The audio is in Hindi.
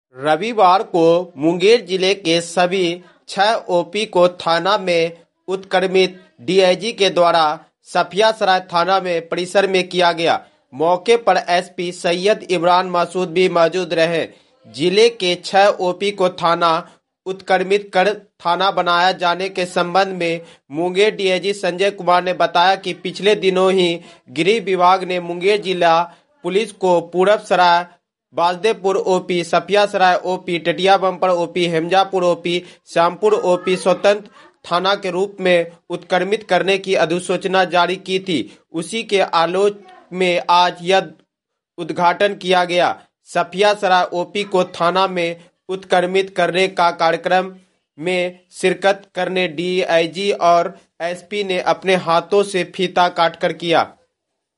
रविवार को मुंगेर जिले के सभी 6 ओपी को थाना में उत्क्रमित डीआईजी के द्वारा सफियासराय थाना में परिसर में किया गया। मौके पर एसपी सैयद इमरान मसूद भी मौजूद रहे। जिले के 6 ओपी को थाना उत्क्रमित कर थाना बनाया जाने के संबंध में मुंगेर डीआईजी संजय कुमार ने बताया कि पिछले दिनों ही गृह विभाग ने मुंगेर जिला पुलिस को Purab Sarai, Bajdepur OP, Safiyasarai OP, Tetiya Bambar OP, Hemjapur OP, Shyampur OP स्वतंत्र थाना के रूप में उत्क्रमित करने की अधिसूचना जारी की थी। उसी के आलोक में आज यह उद्घाटन किया गया। सफियासराय ओपी को थाना में उत्क्रमित करने का कार्यक्रम में शिरकत करने डीआईजी और एसपी ने अपने हाथों से फीता काटकर किया।